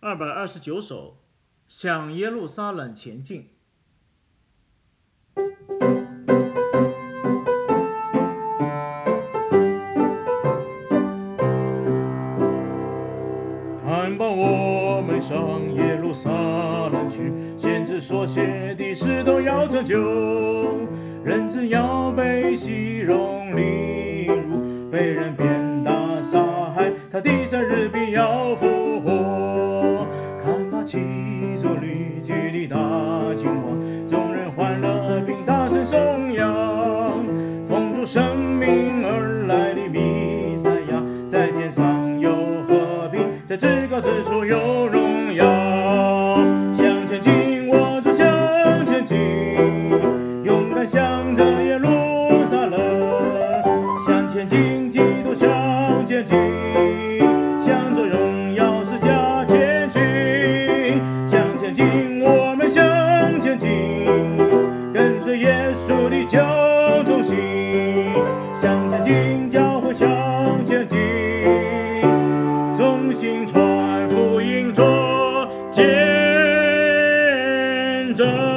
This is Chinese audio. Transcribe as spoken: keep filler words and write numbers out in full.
二百二十九首，向耶路撒冷前进。看吧，我们上耶路撒冷去，先知所写的事都要成就。人子要被熙荣凌辱，被人鞭打杀害，他第三日必要复活。看吧，骑着驴驹的大君王，众人欢乐并大声颂扬，奉主生命而来的弥赛亚，在天上有和平，在至高之处有荣耀。向前进，我主向前进，勇敢向着耶路撒冷。向前进，基督向前进，向着荣耀十架前进。向前进，我们向前进，跟随耶稣的教中心。向前进，教会向前进，忠心传福音做见证。